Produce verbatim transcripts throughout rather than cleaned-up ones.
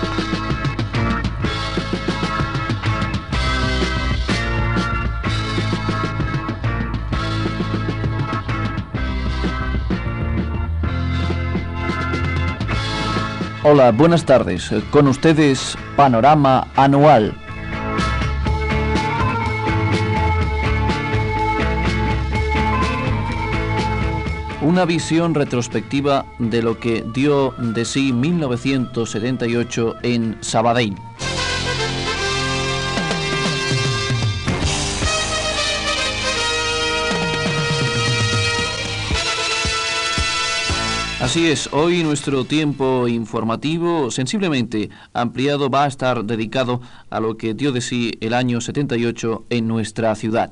Hola, buenas tardes. Con ustedes, Panorama Anual. Una visión retrospectiva de lo que dio de sí mil novecientos setenta y ocho en Sabadell. Así es, hoy nuestro tiempo informativo sensiblemente ampliado va a estar dedicado a lo que dio de sí el año setenta y ocho en nuestra ciudad.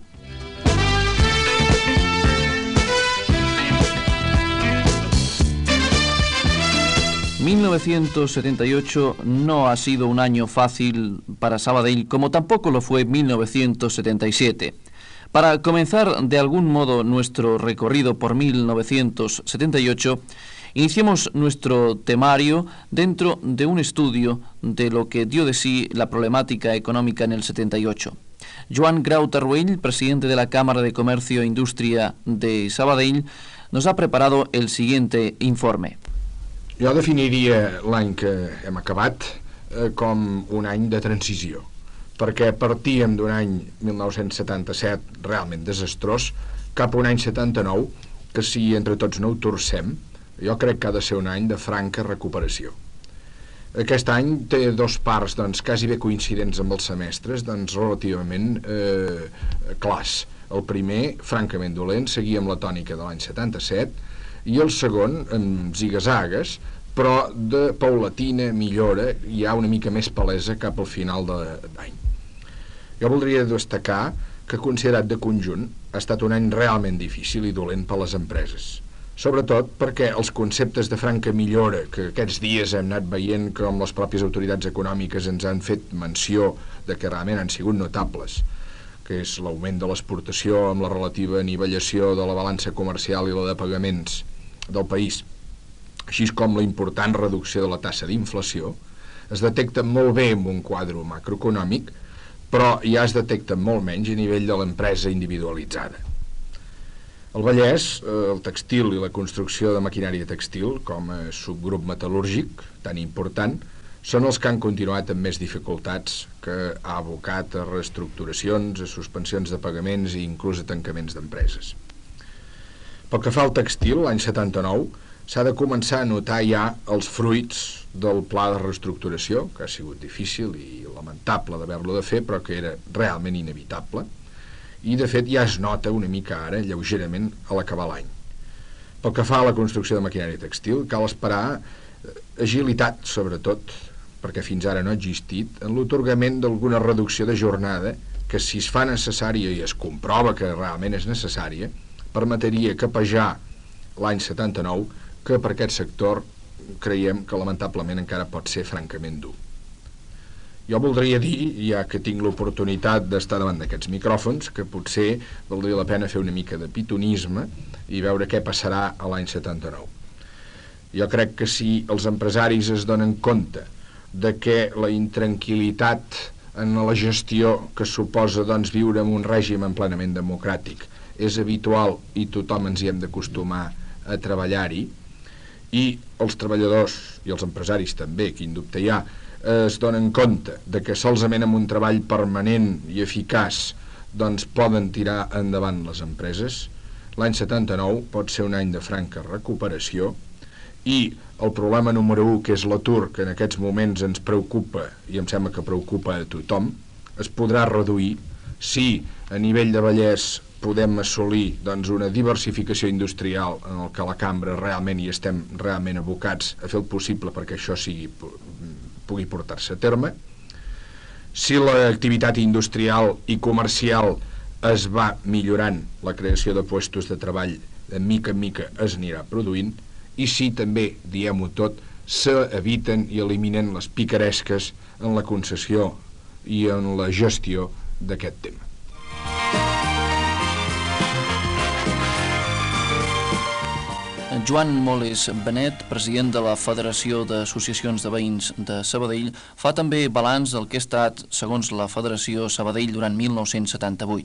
mil novecientos setenta y ocho no ha sido un año fácil para Sabadell, como tampoco lo fue mil novecientos setenta y siete. Para comenzar de algún modo nuestro recorrido por mil novecientos setenta y ocho, iniciemos nuestro temario dentro de un estudio de lo que dio de sí la problemática económica en el setenta y ocho. Joan Grau Tarruell, presidente de la Cámara de Comercio e Indústria de Sabadell, nos ha preparado el siguiente informe. Jo definiria l'any que hem acabat eh, com un any de transició, perquè partíem d'un any mil nou-cents setanta-set realment desastrós cap a un any setanta-nou que, si entre tots no ho torcem, jo crec que ha de ser un any de franca recuperació. Aquest any té dos parts doncs, quasi bé coincidents amb els semestres, doncs relativament eh, clars. El primer, francament dolent, seguia amb la tònica de l'any setanta-set, i el segon, amb zigazagues, però de paulatina millora, hi ha una mica més palesa cap al final de l'any. Jo voldria destacar que, considerat de conjunt, ha estat un any realment difícil i dolent per a les empreses. Sobretot perquè els conceptes de franca millora que aquests dies hem anat veient, com les pròpies autoritats econòmiques ens han fet menció de que realment han sigut notables, que és l'augment de l'exportació amb la relativa anivellació de la balança comercial i la de pagaments del país, així com la important reducció de la tassa d'inflació, es detecta molt bé en un quadre macroeconòmic, però ja es detecta molt menys a nivell de l'empresa individualitzada. El Vallès, el textil i la construcció de maquinària textil, com a subgrup metal·lúrgic tan important, són els que han continuat amb més dificultats, que ha abocat a reestructuracions, a suspensions de pagaments i inclús a tancaments d'empreses. Pel que fa al textil, l'any setanta-nou, s'ha de començar a notar ja els fruits del pla de reestructuració, que ha sigut difícil i lamentable d'haver-lo de fer, però que era realment inevitable, i de fet ja es nota una mica ara, lleugerament, a l'acabar l'any. Pel que fa a la construcció de maquinària textil, cal esperar agilitat, sobretot, perquè fins ara no ha existit, en l'atorgament d'alguna reducció de jornada que, si es fa necessària i es comprova que realment és necessària, permetria capejar l'any setanta-nou, que per aquest sector creiem que lamentablement encara pot ser francament dur. Jo voldria dir, ja que tinc l'oportunitat d'estar davant d'aquests micròfons, que potser valdria la pena fer una mica de pitonisme i veure què passarà a l'any setanta-nou. Jo crec que si els empresaris es donen compte de que la intranquil·litat en la gestió que suposa doncs, viure en un règim plenament democràtic és habitual i tothom ens hi hem d'acostumar a treballar-hi, i els treballadors i els empresaris també, quin dubte hi ha, es donen compte de que solament amb un treball permanent i eficaç doncs poden tirar endavant les empreses, l'any setanta-nou pot ser un any de franca recuperació i el problema número u, que és l'atur, que en aquests moments ens preocupa i em sembla que preocupa a tothom, es podrà reduir si a nivell de Vallès podem assolir doncs, una diversificació industrial en el que la cambra realment hi estem realment abocats a fer el possible perquè això sigui, pugui portar-se a terme. Si l'activitat industrial i comercial es va millorant, la creació de llocs de treball de mica en mica es anirà produint, i si també, diem-ho tot, s'eviten i eliminen les picaresques en la concessió i en la gestió d'aquest tema. Joan Moles Benet, president de la Federació d'Associacions de Veïns de Sabadell, fa també balanç del que ha estat, segons la Federació Sabadell, durant mil nou-cents setanta-vuit.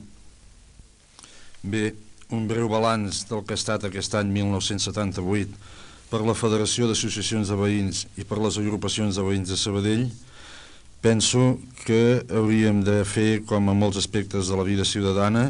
Bé, un breu balanç del que ha estat aquest any mil nou-cents setanta-vuit per la Federació d'Associacions de Veïns i per les agrupacions de veïns de Sabadell. Penso que hauríem de fer, com en molts aspectes de la vida ciutadana,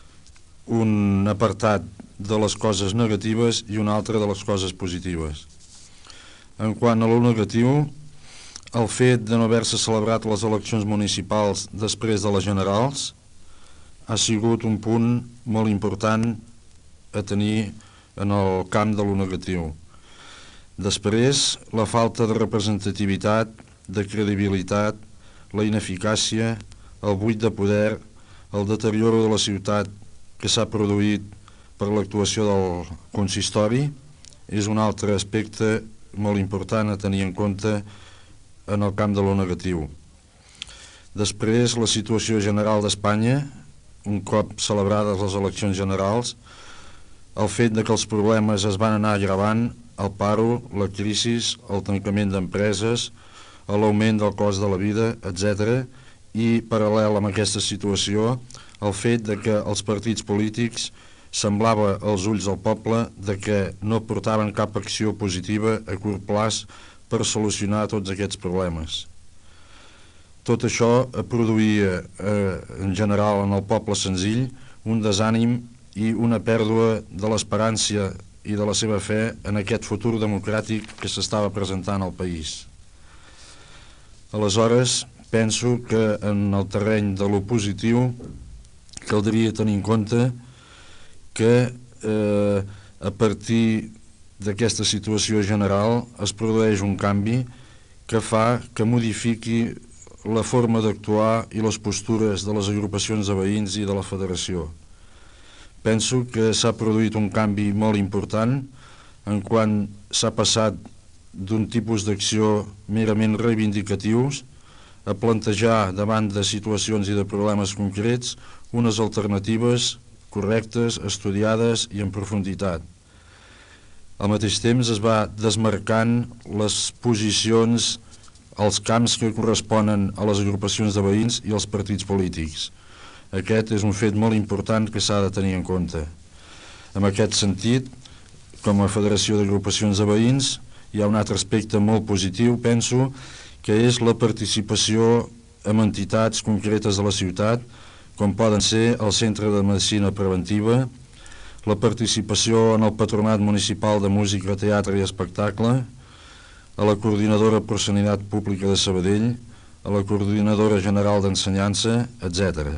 un apartat de les coses negatives i un altre de les coses positives. En quant a lo negatiu, el fet de no haver-se celebrat les eleccions municipals després de les generals ha sigut un punt molt important a tenir en el camp de lo negatiu. Després, la falta de representativitat, de credibilitat, la ineficàcia, el buit de poder, el deterioro de la ciutat que s'ha produït per l'actuació del consistori és un altre aspecte molt important a tenir en compte en el camp de lo negatiu. Després, la situació general d'Espanya, un cop celebrades les eleccions generals, el fet de que els problemes es van anar agravant, el paro, la crisi, el tancament d'empreses, l'augment del cost de la vida, etcètera, i paral·lel amb aquesta situació, el fet de que els partits polítics semblava als ulls del poble de que no portaven cap acció positiva a curt termini per solucionar tots aquests problemes. Tot això produïa eh, en general en el poble senzill un desànim i una pèrdua de l'esperança i de la seva fe en aquest futur democràtic que s'estava presentant al país. Aleshores, penso que en el terreny de lo positiu caldria tenir en compte que eh, a partir d'aquesta situació general es produeix un canvi que fa que modifiqui la forma d'actuar i les postures de les agrupacions de veïns i de la federació. Penso que s'ha produït un canvi molt important en quan s'ha passat d'un tipus d'acció merament reivindicatius a plantejar davant de situacions i de problemes concrets unes alternatives correctes, estudiades i en profunditat. Al mateix temps es va desmarcant les posicions, els camps que corresponen a les agrupacions de veïns i als partits polítics. Aquest és un fet molt important que s'ha de tenir en compte. En aquest sentit, com a Federació d'Agrupacions de Veïns, hi ha un altre aspecte molt positiu, penso, que és la participació en entitats concretes de la ciutat, com poden ser el Centre de Medicina Preventiva, la participació en el Patronat Municipal de Música, Teatre i Espectacle, a la Coordinadora per Sanitat Pública de Sabadell, a la Coordinadora General d'Ensenyança, etcètera.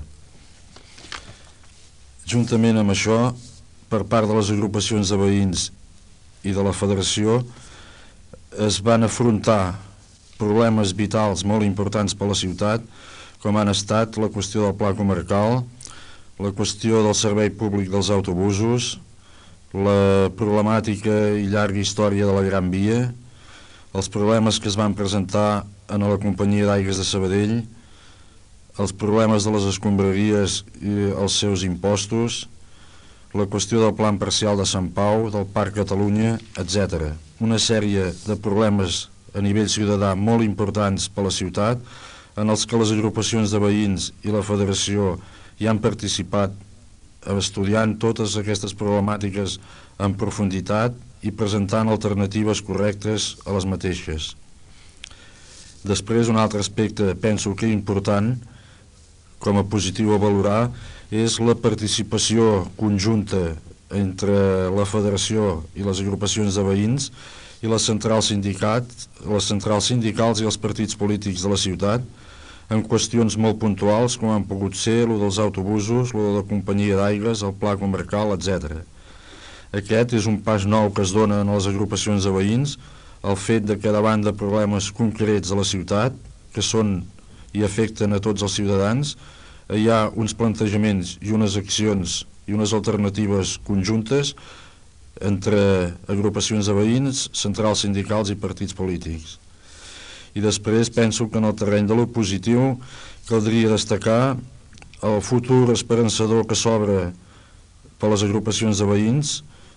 Juntament amb això, per part de les agrupacions de veïns i de la federació, es van afrontar problemes vitals molt importants per a la ciutat, com han estat la qüestió del pla comarcal, la qüestió del servei públic dels autobusos, la problemàtica i llarga història de la Gran Via, els problemes que es van presentar en la companyia d'aigües de Sabadell, els problemes de les escombraries i els seus impostos, la qüestió del plan parcial de Sant Pau, del Parc Catalunya, etcètera. Una sèrie de problemes a nivell ciutadà molt importants per a la ciutat, en els que les agrupacions de veïns i la federació hi han participat estudiant totes aquestes problemàtiques en profunditat i presentant alternatives correctes a les mateixes. Després, un altre aspecte, penso que important, com a positiu a valorar, és la participació conjunta entre la federació i les agrupacions de veïns i les centrals sindicats, les centrals sindicals i els partits polítics de la ciutat en qüestions molt puntuals com han pogut ser el dels autobusos, el de la companyia d'aigües, el pla comarcal, etcètera. Aquest és un pas nou que es dona en les agrupacions de veïns, el fet de que davant de problemes concrets de la ciutat, que són i afecten a tots els ciutadans, hi ha uns plantejaments i unes accions i unes alternatives conjuntes entre agrupacions de veïns, centrals sindicals i partits polítics. I després penso que en el terreny de lo positiu caldria destacar el futur esperançador que s'obre per les agrupacions de veïns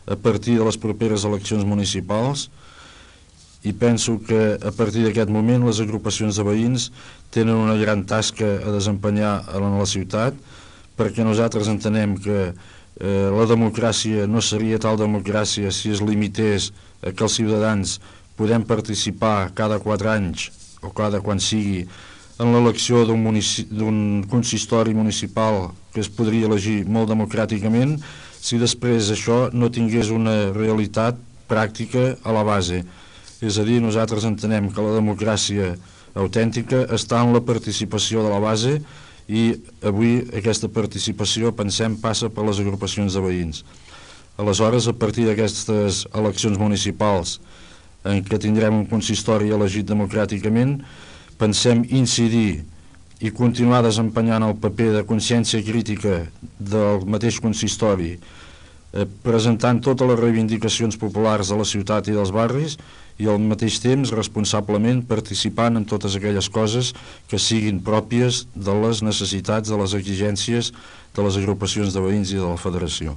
a partir de les properes eleccions municipals, i penso que a partir d'aquest moment les agrupacions de veïns tenen una gran tasca a desempenyar a la ciutat, perquè nosaltres entenem que eh, la democràcia no seria tal democràcia si es limités a que els ciutadans podem participar cada quatre anys o cada quan sigui en l'elecció d'un consistori municipal que es podria elegir molt democràticament, si després això no tingués una realitat pràctica a la base. És a dir, nosaltres entenem que la democràcia autèntica està en la participació de la base, i avui aquesta participació, pensem, passa per les agrupacions de veïns. Aleshores, a partir d'aquestes eleccions municipals en què tindrem un consistori elegit democràticament, pensem incidir i continuar desempenyant el paper de consciència crítica del mateix consistori, eh, presentant totes les reivindicacions populars de la ciutat i dels barris, i al mateix temps responsablement participant en totes aquelles coses que siguin pròpies de les necessitats, de les exigències de les agrupacions de veïns i de la federació.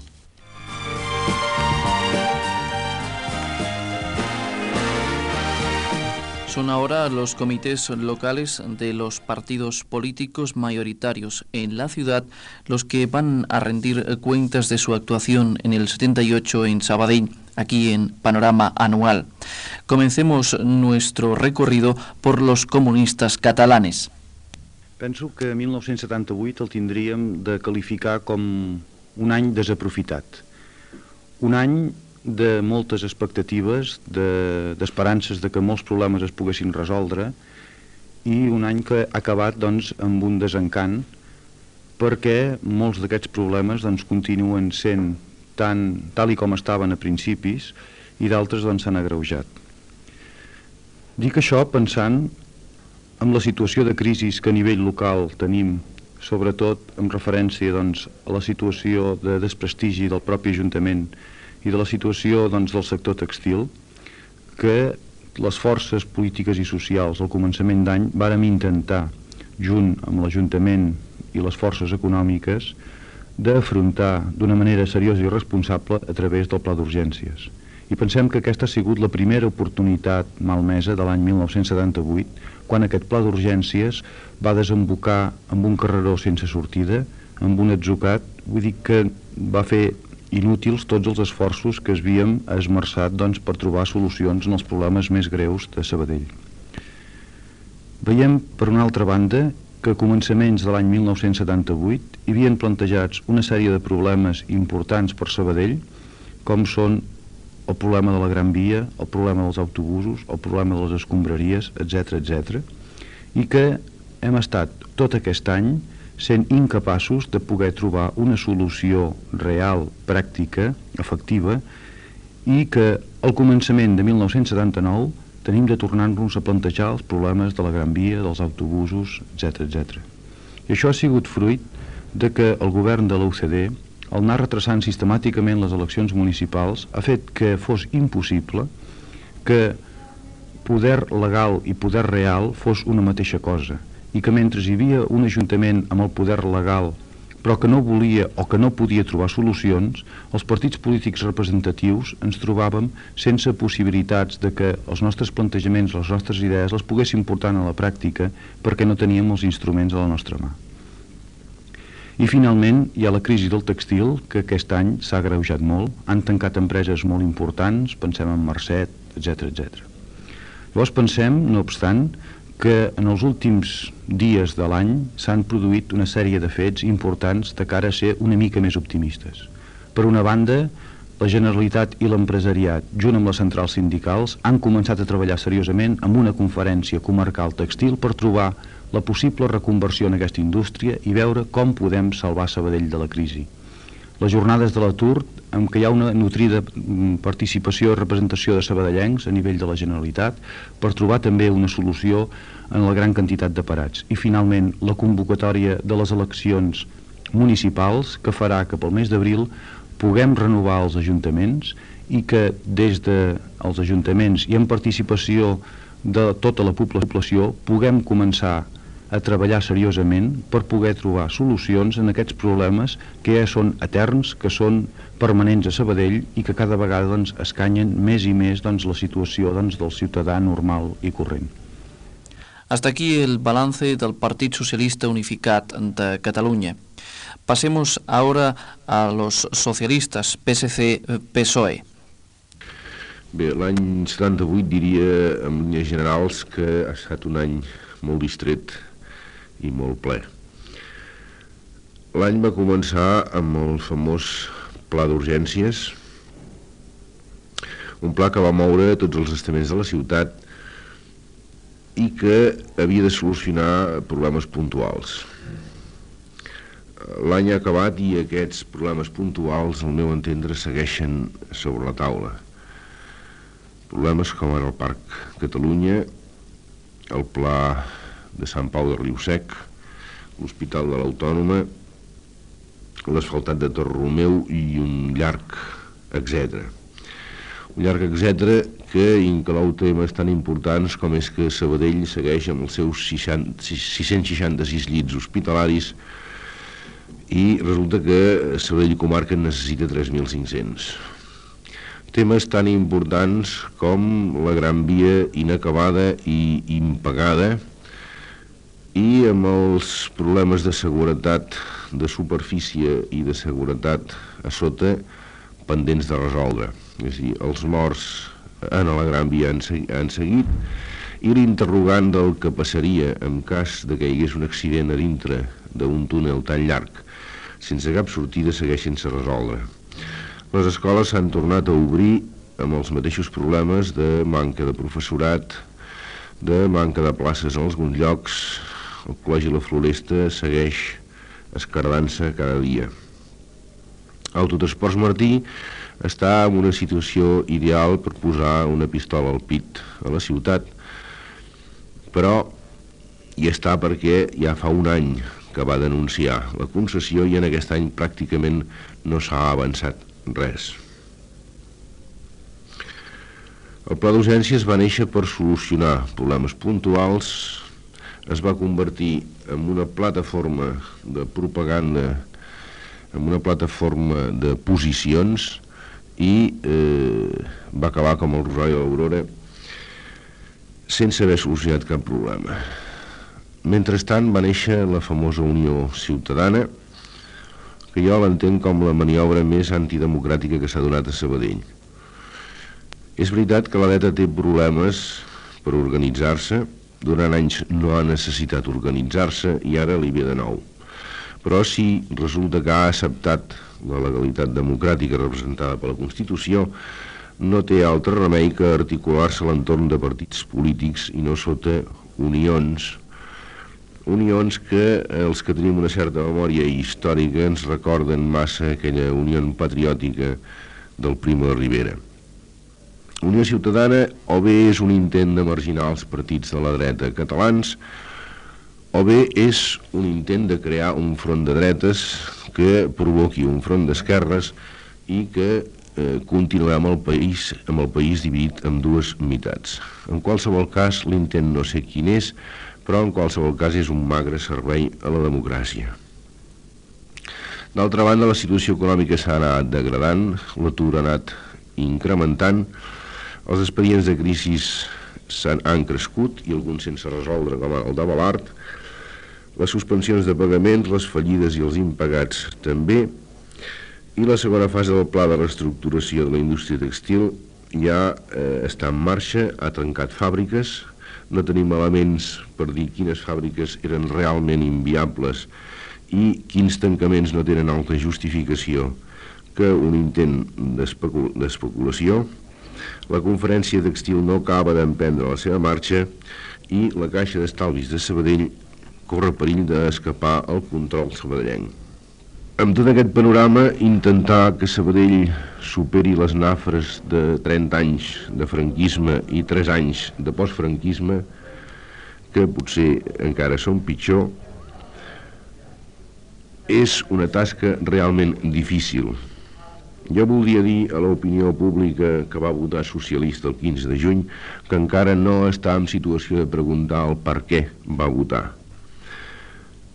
Son ahora los comités locales de los partidos políticos mayoritarios en la ciudad los que van a rendir cuentas de su actuación en el setenta y ocho en Sabadell, aquí en Panorama Anual. Comencemos nuestro recorrido por los comunistas catalanes. Penso que mil nou-cents setanta-vuit el tindríem de qualificar com un any desaprofitat. Un any de moltes expectatives, d'esperances de, de que molts problemes es poguessin resoldre, i un any que ha acabat doncs, amb un desencant, perquè molts d'aquests problemes doncs, continuen sent tan, tal i com estaven a principis, i d'altres doncs, s'han agreujat. Dic això pensant en la situació de crisi que a nivell local tenim, sobretot en referència doncs, a la situació de desprestigi del propi Ajuntament i de la situació doncs, del sector textil, que les forces polítiques i socials al començament d'any vàrem intentar, junt amb l'Ajuntament i les forces econòmiques, d'afrontar d'una manera seriosa i responsable a través del pla d'urgències. I pensem que aquesta ha sigut la primera oportunitat malmesa de l'any mil nou-cents setanta-vuit, quan aquest pla d'urgències va desembocar amb un carreró sense sortida, amb un atzucat, vull dir que va fer inútils tots els esforços que havíem esmerçat doncs, per trobar solucions en els problemes més greus de Sabadell. Veiem, per una altra banda, que a començaments de l'any mil nou-cents setanta-vuit hi havien plantejats una sèrie de problemes importants per Sabadell, com són el problema de la Gran Via, el problema dels autobusos, el problema de les escombraries, etcètera, etcètera, i que hem estat tot aquest any sent incapaços de poder trobar una solució real, pràctica, efectiva, i que al començament de mil nou-cents setanta-nou tenim de tornar-nos a plantejar els problemes de la Gran Via, dels autobusos, etcètera, etcètera. I això ha sigut fruit de que el govern de l'U C D, al anar retrasant sistemàticament les eleccions municipals, ha fet que fos impossible que poder legal i poder real fos una mateixa cosa, i que mentre hi havia un ajuntament amb el poder legal però que no volia o que no podia trobar solucions, els partits polítics representatius ens trobàvem sense possibilitats de que els nostres plantejaments, les nostres idees les poguéssim portar a la pràctica perquè no teníem els instruments a la nostra mà. I finalment hi ha la crisi del textil, que aquest any s'ha agreujat molt, han tancat empreses molt importants, pensem en Mercet, etcètera, etcètera. Llavors pensem, no obstant, que en els últims dies de l'any s'han produït una sèrie de fets importants de cara a ser una mica més optimistes. Per una banda, la Generalitat i l'empresariat, junt amb les centrals sindicals, han començat a treballar seriosament amb una conferència comarcal textil per trobar la possible reconversió en aquesta indústria i veure com podem salvar Sabadell de la crisi. Les jornades de l'atur, en què hi ha una nutrida participació i representació de sabadellencs a nivell de la Generalitat per trobar també una solució en la gran quantitat de parats. I finalment la convocatòria de les eleccions municipals que farà que pel mes d'abril puguem renovar els ajuntaments i que des dels ajuntaments i en participació de tota la població puguem començar a treballar seriosament per poder trobar solucions en aquests problemes que ja són eterns, que són permanents a Sabadell i que cada vegada doncs, escanyen més i més doncs, la situació doncs, del ciutadà normal i corrent. Hasta aquí el balance del Partit Socialista Unificat de Cataluña. Pasemos ahora a los socialistas, P S C P S O E. Bé, l'any setanta-vuit diria, en línies generals, que ha estat un any molt distret i molt ple. L'any va començar amb el famós pla d'urgències, un pla que va moure tots els estaments de la ciutat i que havia de solucionar problemes puntuals. L'any ha acabat i aquests problemes puntuals, al meu entendre, segueixen sobre la taula. Problemes com ara el Parc Catalunya, el Pla de Sant Pau de Riu-sec, l'Hospital de l'Autònoma, l'asfaltat de Torre Romeu i un llarg etcètera. Un llarg etcètera que inclou temes tan importants com és que Sabadell segueix amb els seus sis cents seixanta-sis llits hospitalaris i resulta que Sabadell comarca en necessita tres mil cinc-cents. Temes tan importants com la Gran Via inacabada i impagada i amb els problemes de seguretat de superfície i de seguretat a sota pendents de resoldre. És a dir, els morts en la Gran Via han, han seguit i l'interrogant del que passaria en cas de que hi hagués un accident a dintre d'un túnel tan llarg sense cap sortida segueix sense resoldre. Les escoles s'han tornat a obrir amb els mateixos problemes de manca de professorat, de manca de places en alguns llocs. El Col·legi La Floresta segueix escardant-se cada dia. Autotransports Martí està en una situació ideal per posar una pistola al pit a la ciutat, però hi està perquè ja fa un any que va denunciar la concessió i en aquest any pràcticament no s'ha avançat res. El pla d'urgències va néixer per solucionar problemes puntuals, es va convertir en una plataforma de propaganda, en una plataforma de posicions i eh, va acabar com el Rosari de l'Aurora sense haver solucionat cap problema. Mentrestant va néixer la famosa Unió Ciutadana, que jo l'entenc com la maniobra més antidemocràtica que s'ha donat a Sabadell. És veritat que la dreta té problemes per organitzar-se, durant anys no ha necessitat organitzar-se i ara li ve de nou. Però si resulta que ha acceptat la legalitat democràtica representada per la Constitució, no té altre remei que articular-se a l'entorn de partits polítics i no sota unions, unions que els que tenim una certa memòria històrica ens recorden massa aquella Unió Patriòtica del Primo de Rivera. Unió Ciutadana o bé és un intent de marginar els partits de la dreta catalans o bé és un intent de crear un front de dretes que provoqui un front d'esquerres i que eh, continuem el país, amb el país dividit en dues meitats. En qualsevol cas, l'intent no sé quin és, però en qualsevol cas és un magre servei a la democràcia. D'altra banda, la situació econòmica s'ha anat degradant, l'atur ha anat incrementant, els expedients de crisi han crescut i alguns sense resoldre, com el de Balart, les suspensions de pagaments, les fallides i els impagats també, i la segona fase del pla de reestructuració de la indústria textil ja eh, està en marxa, ha trencat fàbriques, no tenim elements per dir quines fàbriques eren realment inviables i quins tancaments no tenen altra justificació que un intent d'especulació. La conferència textil no acaba d'emprendre la seva marxa i la Caixa d'Estalvis de Sabadell corre perill d'escapar al control sabadellenc. Amb tot aquest panorama, intentar que Sabadell superi les nafres de trenta anys de franquisme i tres anys de postfranquisme, que potser encara són pitjor, és una tasca realment difícil. Jo voldria dir a l'opinió pública que va votar socialista el quinze de juny que encara no està en situació de preguntar el per què va votar.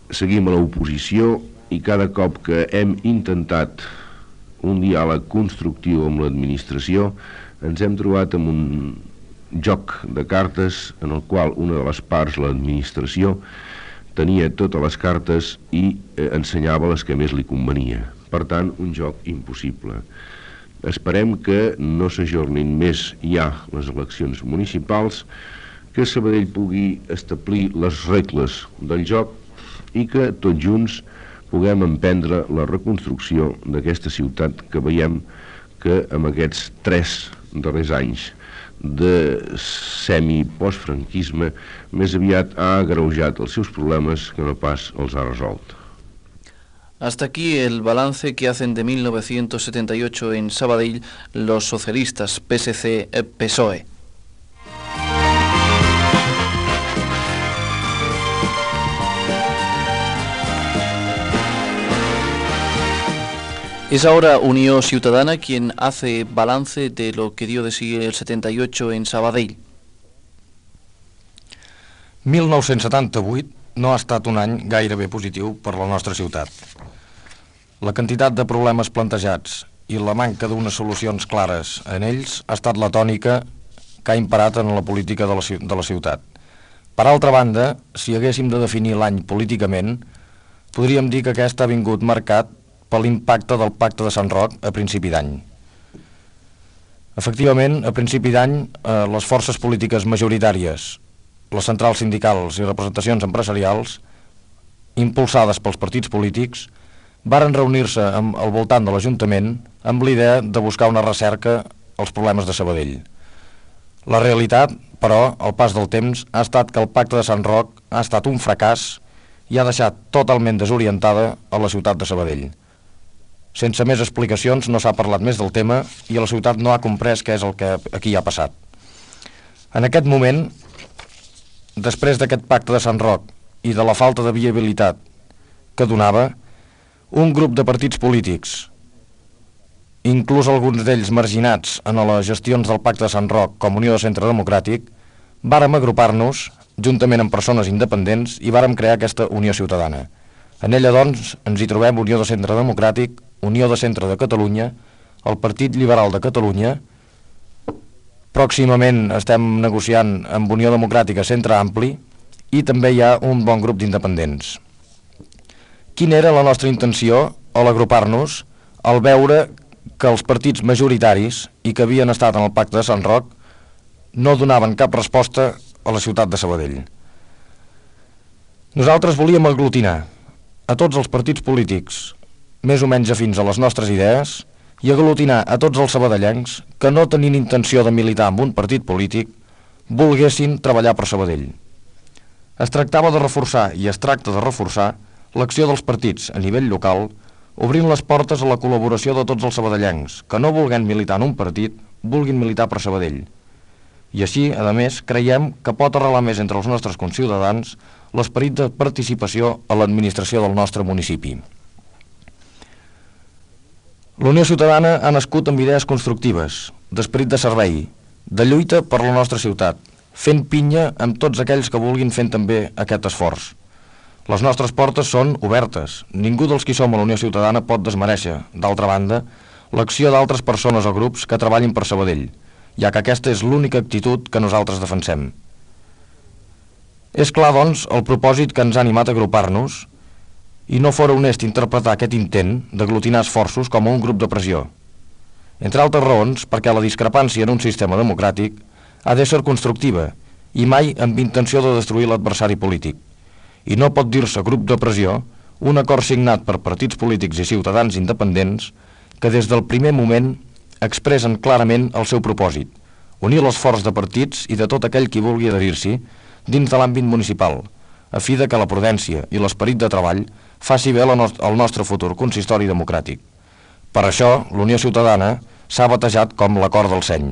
seguim a l'oposició i cada cop que hem intentat un diàleg constructiu amb l'administració ens hem trobat amb un joc de cartes en el qual una de les parts, l'administració, tenia totes les cartes i eh, ensenyava les que més li convenia. Per tant, un joc impossible. Esperem que no s'ajornin més ja les eleccions municipals, que Sabadell pugui establir les regles del joc i que tots junts puguem emprendre la reconstrucció d'aquesta ciutat que veiem que amb aquests tres darrers anys de semi-postfranquisme més aviat ha agreujat els seus problemes que no pas els ha resolt. Hasta aquí el balance que hacen de mil novecientos setenta y ocho en Sabadell los socialistas P S C-P S O E. Es ahora Unió Ciutadana quien hace balance de lo que dio de sí el setenta y ocho en Sabadell. mil nou-cents setanta-vuit no ha estat un any gairebé positiu per la nostra ciutat. La quantitat de problemes plantejats i la manca d'unes solucions clares en ells ha estat la tònica que ha imperat en la política de la, de la ciutat. Per altra banda, si haguéssim de definir l'any políticament, podríem dir que aquest ha vingut marcat per l'impacte del Pacte de Sant Roc a principi d'any. Efectivament, a principi d'any, eh, les forces polítiques majoritàries, les centrals sindicals i representacions empresarials, impulsades pels partits polítics, varen reunir-se al voltant de l'Ajuntament amb l'idea de buscar una recerca als problemes de Sabadell. La realitat, però, al pas del temps, ha estat que el Pacte de Sant Roc ha estat un fracàs i ha deixat totalment desorientada a la ciutat de Sabadell. Sense més explicacions no s'ha parlat més del tema i la ciutat no ha comprès què és el que aquí ha passat. En aquest moment, després d'aquest Pacte de Sant Roc i de la falta de viabilitat que donava, un grup de partits polítics, inclús alguns d'ells marginats en les gestions del Pacte de Sant Roc com Unió de Centre Democràtic, vàrem agrupar-nos juntament amb persones independents i vàrem crear aquesta Unió Ciutadana. En ella, doncs, ens hi trobem Unió de Centre Democràtic, Unió de Centre de Catalunya, el Partit Liberal de Catalunya. Pròximament estem negociant amb Unió Democràtica Centre Ampli i també hi ha un bon grup d'independents. Quina era la nostra intenció a l'agrupar-nos al veure que els partits majoritaris i que havien estat en el Pacte de Sant Roc no donaven cap resposta a la ciutat de Sabadell? Nosaltres volíem aglutinar a tots els partits polítics més o menys afins a les nostres idees i aglutinar a tots els sabadellencs que no tenint intenció de militar en un partit polític volguessin treballar per Sabadell. Es tractava de reforçar i es tracta de reforçar l'acció dels partits a nivell local, obrint les portes a la col·laboració de tots els sabadellencs que no volguent militar en un partit vulguin militar per Sabadell. I així, a més, creiem que pot arrelar més entre els nostres conciutadans l'esperit de participació a l'administració del nostre municipi. La Unió Ciutadana ha nascut amb idees constructives, d'esperit de servei, de lluita per la nostra ciutat, fent pinya amb tots aquells que vulguin fent també aquest esforç. Les nostres portes són obertes. Ningú dels qui som a la Unió Ciutadana pot desmereixer, d'altra banda, l'acció d'altres persones o grups que treballin per Sabadell, ja que aquesta és l'única actitud que nosaltres defensem. És clar, doncs, el propòsit que ens ha animat a agrupar-nos i no fora honest interpretar aquest intent d'aglutinar esforços com a un grup de pressió. Entre altres raons, perquè la discrepància en un sistema democràtic ha d'ésser constructiva i mai amb intenció de destruir l'adversari polític. I no pot dir-se grup de pressió un acord signat per partits polítics i ciutadans independents que des del primer moment expressen clarament el seu propòsit, unir l'esforç de partits i de tot aquell qui vulgui adherir-s'hi dins de l'àmbit municipal, a fi de que la prudència i l'esperit de treball faci bé el nostre futur consistori democràtic. Per això, la Unió Ciutadana s'ha batejat com l'acord del seny.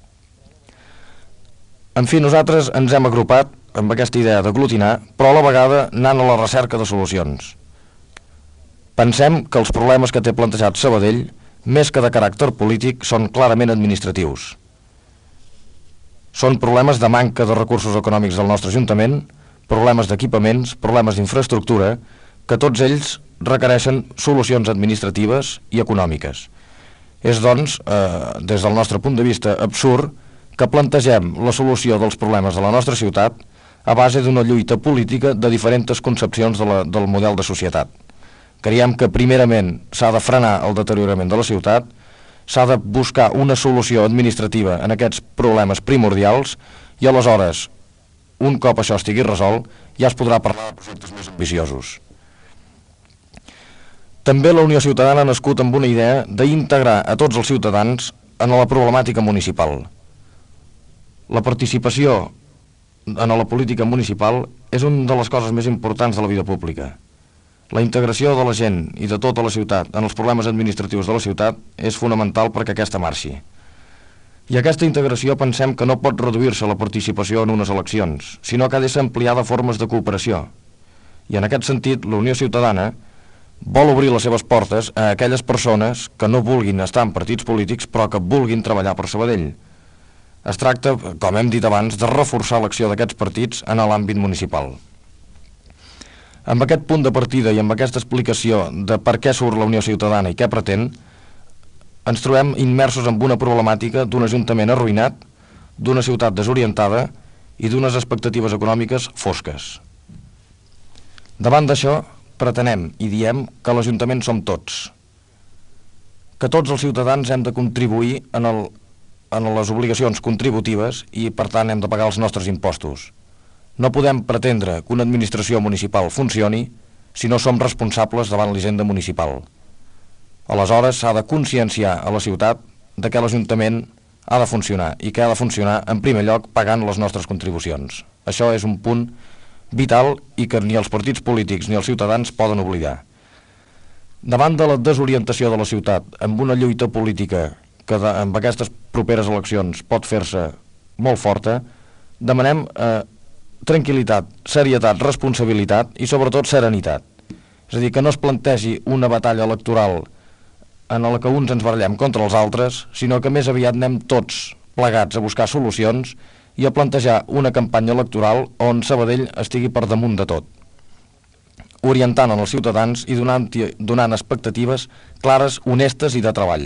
En fi, nosaltres ens hem agrupat amb aquesta idea d'aglutinar, però a la vegada anant a la recerca de solucions. Pensem que els problemes que té plantejat Sabadell, més que de caràcter polític, són clarament administratius. Són problemes de manca de recursos econòmics del nostre Ajuntament, problemes d'equipaments, problemes d'infraestructura que tots ells requereixen solucions administratives i econòmiques. És, doncs, eh, des del nostre punt de vista, absurd que plantegem la solució dels problemes de la nostra ciutat a base d'una lluita política de diferents concepcions de la, del model de societat. Creiem que, primerament, s'ha de frenar el deteriorament de la ciutat, s'ha de buscar una solució administrativa en aquests problemes primordials i, aleshores, un cop això estigui resolt, ja es podrà parlar de projectes més ambiciosos. També la Unió Ciutadana ha nascut amb una idea d'integrar a tots els ciutadans en la problemàtica municipal. La participació en la política municipal és una de les coses més importants de la vida pública. La integració de la gent i de tota la ciutat en els problemes administratius de la ciutat és fonamental perquè aquesta marxi. I aquesta integració pensem que no pot reduir-se a la participació en unes eleccions, sinó que ha de ser ampliada a formes de cooperació. I en aquest sentit, la Unió Ciutadana vol obrir les seves portes a aquelles persones que no vulguin estar en partits polítics però que vulguin treballar per Sabadell. Es tracta, com hem dit abans, de reforçar l'acció d'aquests partits en l'àmbit municipal. Amb aquest punt de partida i amb aquesta explicació de per què surt la Unió Ciutadana i què pretén, ens trobem immersos en una problemàtica d'un ajuntament arruïnat, d'una ciutat desorientada i d'unes expectatives econòmiques fosques. Davant d'això, pretenem i diem que l'Ajuntament som tots, que tots els ciutadans hem de contribuir en, el, en les obligacions contributives i, per tant, hem de pagar els nostres impostos. No podem pretendre que una administració municipal funcioni si no som responsables davant l'hisenda municipal. Aleshores, s'ha de conscienciar a la ciutat de que l'Ajuntament ha de funcionar i que ha de funcionar, en primer lloc, pagant les nostres contribucions. Això és un punt vital i que ni els partits polítics ni els ciutadans poden oblidar. Davant de la desorientació de la ciutat, amb una lluita política que de, amb aquestes properes eleccions pot fer-se molt forta, demanem eh, tranquil·litat, serietat, responsabilitat i sobretot serenitat. És a dir, que no es plantegi una batalla electoral en la que uns ens barallem contra els altres, sinó que més aviat anem tots plegats a buscar solucions i a plantejar una campanya electoral on Sabadell estigui per damunt de tot, orientant en els ciutadans i donant, donant expectatives clares, honestes i de treball.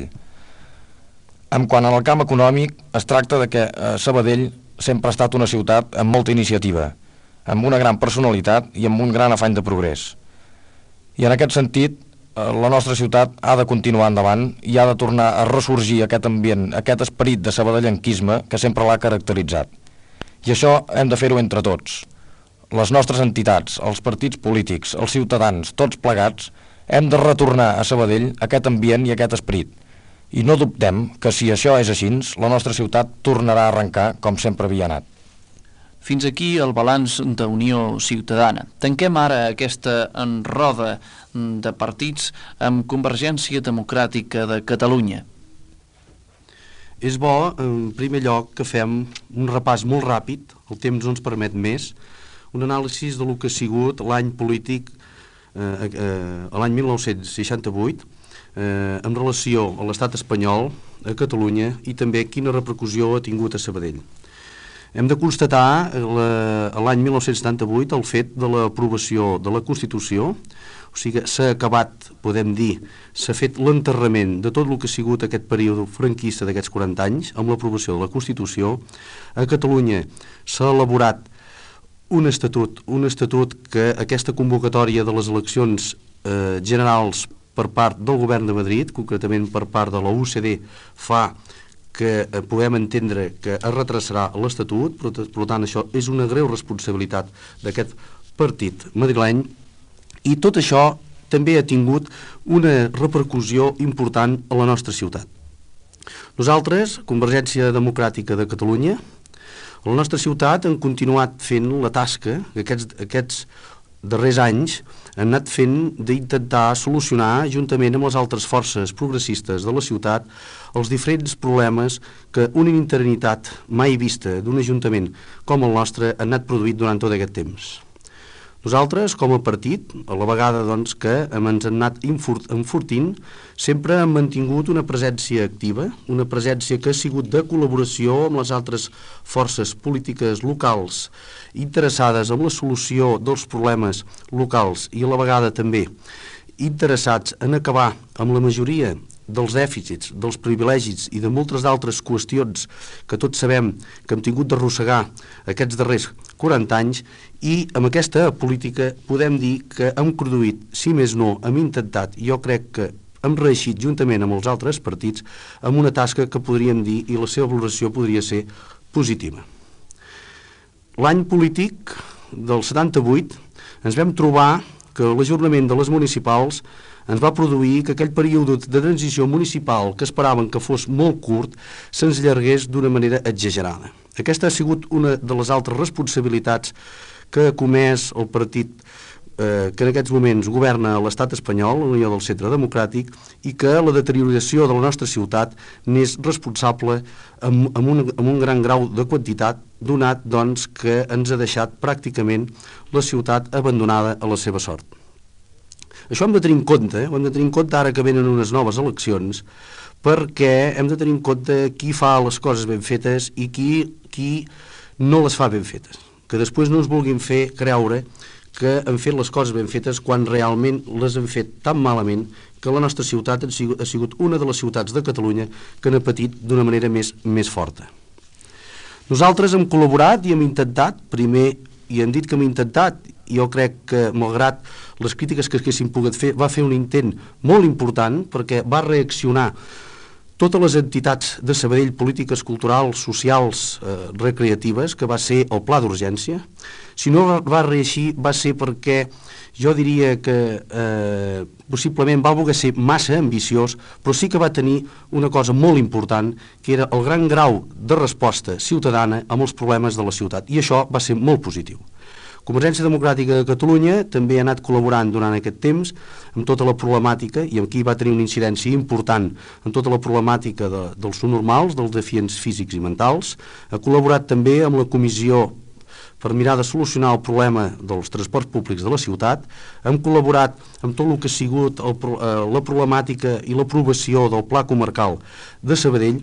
En quant al camp econòmic, es tracta de que eh, Sabadell sempre ha estat una ciutat amb molta iniciativa, amb una gran personalitat i amb un gran afany de progrés. I en aquest sentit, eh, la nostra ciutat ha de continuar endavant i ha de tornar a ressorgir aquest ambient, aquest esperit de sabadellenquisme que sempre l'ha caracteritzat. I això hem de fer-ho entre tots. Les nostres entitats, els partits polítics, els ciutadans, tots plegats, hem de retornar a Sabadell aquest ambient i aquest esperit. I no dubtem que si això és així, la nostra ciutat tornarà a arrencar com sempre havia anat. Fins aquí el balanç d'Unió Ciutadana. Tanquem ara aquesta enroda de partits amb Convergència Democràtica de Catalunya. És bo, en primer lloc, que fem un repàs molt ràpid, el temps no ens permet més, un anàlisi de lo que ha sigut l'any polític eh, eh, l'any mil nou-cents seixanta-vuit, Eh, en relació a l'estat espanyol, a Catalunya, i també quina repercussió ha tingut a Sabadell. Hem de constatar l'any mil nou-cents setanta-vuit el fet de l'aprovació de la Constitució, o sigui, s'ha acabat, podem dir, s'ha fet l'enterrament de tot el que ha sigut aquest període franquista d'aquests quaranta anys, amb l'aprovació de la Constitució. A Catalunya s'ha elaborat un estatut, un estatut que aquesta convocatòria de les eleccions eh, generals per part del govern de Madrid, concretament per part de la U C D, fa que eh, podem entendre que es retrasarà l'Estatut, però per tant això és una greu responsabilitat d'aquest partit madrileny, i tot això també ha tingut una repercussió important a la nostra ciutat. Nosaltres, Convergència Democràtica de Catalunya, a la nostra ciutat hem continuat fent la tasca que aquests, aquests darrers anys han anat fent d'intentar solucionar, juntament amb les altres forces progressistes de la ciutat, els diferents problemes que una interinitat mai vista d'un ajuntament com el nostre ha anat produït durant tot aquest temps. Nosaltres, com a partit, a la vegada doncs, que ens hem anat enfortint, sempre hem mantingut una presència activa, una presència que ha sigut de col·laboració amb les altres forces polítiques locals interessades en la solució dels problemes locals i a la vegada també interessats en acabar amb la majoria dels dèficits, dels privilegis i de moltes altres qüestions que tots sabem que hem tingut d'arrossegar aquests darrers quaranta anys, i amb aquesta política podem dir que hem produït, si més no, hem intentat, jo crec que hem reeixit juntament amb els altres partits amb una tasca que podríem dir, i la seva valoració podria ser positiva. L'any polític del setanta-vuit ens vam trobar que l'ajornament de les municipals ens va produir que aquell període de transició municipal que esperaven que fos molt curt se'ns allargués d'una manera exagerada. Aquesta ha sigut una de les altres responsabilitats que ha comès el partit eh, que en aquests moments governa l'estat espanyol, la Unió del Centre Democràtic, i que la deterioració de la nostra ciutat n'és responsable amb, amb, un, amb un gran grau de quantitat, donat doncs, que ens ha deixat pràcticament la ciutat abandonada a la seva sort. Això hem de tenir en compte, eh? ho hem de tenir en compte ara que venen unes noves eleccions, perquè hem de tenir en compte qui fa les coses ben fetes i qui, qui no les fa ben fetes. Que després no ens vulguin fer creure que han fet les coses ben fetes quan realment les han fet tan malament que la nostra ciutat ha sigut, ha sigut una de les ciutats de Catalunya que n'ha patit d'una manera més, més forta. Nosaltres hem col·laborat i hem intentat, primer, i hem dit que hem intentat, i jo crec que, malgrat les crítiques que haguéssim pogut fer, va fer un intent molt important perquè va reaccionar totes les entitats de Sabadell, polítiques, culturals, socials, eh, recreatives, que va ser el pla d'urgència. Si no va reeixir va ser perquè jo diria que eh, possiblement va voler ser massa ambiciós, però sí que va tenir una cosa molt important, que era el gran grau de resposta ciutadana amb els problemes de la ciutat, i això va ser molt positiu. Convergència Democràtica de Catalunya també ha anat col·laborant durant aquest temps amb tota la problemàtica, i aquí va tenir una incidència important en tota la problemàtica de, dels subnormals, dels deficients físics i mentals. Ha col·laborat també amb la comissió per mirar de solucionar el problema dels transports públics de la ciutat. Hem col·laborat amb tot el que ha sigut el, eh, la problemàtica i l'aprovació del Pla Comarcal de Sabadell,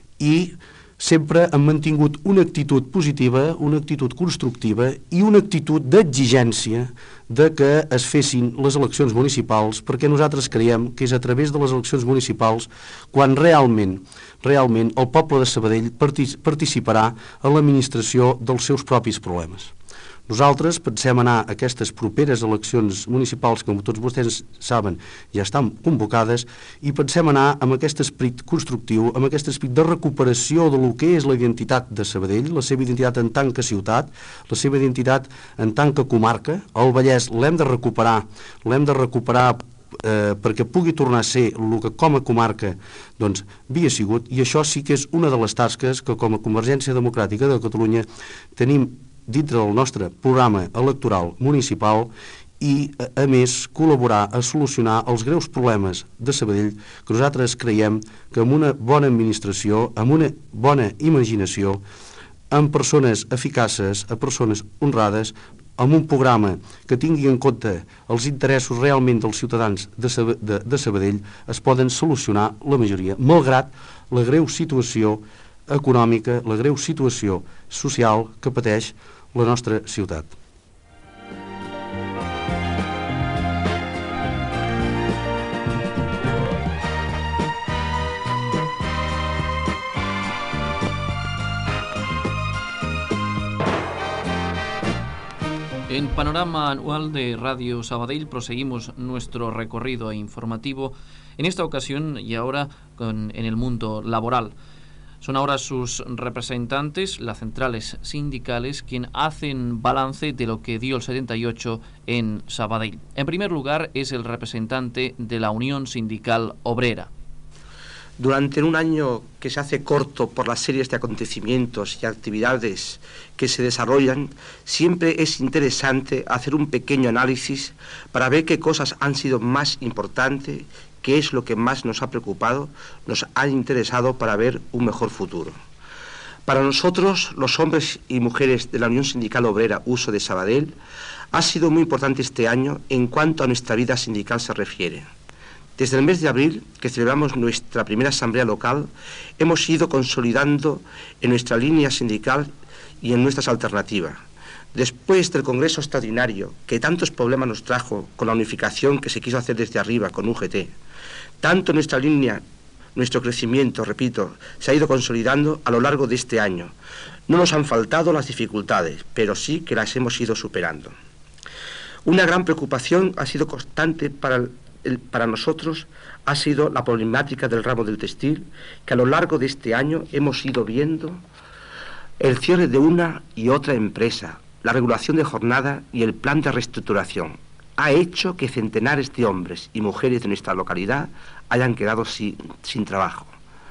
i sempre hem mantingut una actitud positiva, una actitud constructiva i una actitud d'exigència de que es fessin les eleccions municipals, perquè nosaltres creiem que és a través de les eleccions municipals quan realment, realment el poble de Sabadell participarà en l'administració dels seus propis problemes. Nosaltres pensem anar a aquestes properes eleccions municipals, que com tots vostès saben ja estan convocades, i pensem anar amb aquest esperit constructiu, amb aquest esperit de recuperació de lo que és la identitat de Sabadell, la seva identitat en tant que ciutat, la seva identitat en tant que comarca. El Vallès l'hem de recuperar, l'hem de recuperar eh, perquè pugui tornar a ser el que com a comarca doncs, havia sigut, i això sí que és una de les tasques que com a Convergència Democràtica de Catalunya tenim dintre del nostre programa electoral municipal, i, a més, col·laborar a solucionar els greus problemes de Sabadell, que nosaltres creiem que amb una bona administració, amb una bona imaginació, amb persones eficaces, a persones honrades, amb un programa que tingui en compte els interessos realment dels ciutadans de Sabadell, es poden solucionar la majoria, malgrat la greu situació econòmica, la greu situació social que pateix la nostra ciutat. En Panorama Anual de Radio Sabadell proseguimos nuestro recorrido informativo, en esta ocasión y ahora con, en el mundo laboral. Son ahora sus representantes, las centrales sindicales, quienes hacen balance de lo que dio el setenta y ocho en Sabadell. En primer lugar es el representante de la Unión Sindical Obrera. Durante un año que se hace corto por las series de acontecimientos y actividades que se desarrollan, siempre es interesante hacer un pequeño análisis para ver qué cosas han sido más importantes, qué es lo que más nos ha preocupado, nos ha interesado para ver un mejor futuro. Para nosotros, los hombres y mujeres de la Unión Sindical Obrera Uso de Sabadell, ha sido muy importante este año en cuanto a nuestra vida sindical se refiere. Desde el mes de abril, que celebramos nuestra primera asamblea local, hemos ido consolidando en nuestra línea sindical y en nuestras alternativas. Después del Congreso Extraordinario, que tantos problemas nos trajo con la unificación que se quiso hacer desde arriba con U G T, tanto nuestra línea, nuestro crecimiento, repito, se ha ido consolidando a lo largo de este año. No nos han faltado las dificultades, pero sí que las hemos ido superando. Una gran preocupación ha sido constante para, el, el, para nosotros, ha sido la problemática del ramo del textil, que a lo largo de este año hemos ido viendo el cierre de una y otra empresa, la regulación de jornada y el plan de reestructuración. Ha hecho que centenares de hombres y mujeres de nuestra localidad hayan quedado sin, sin trabajo.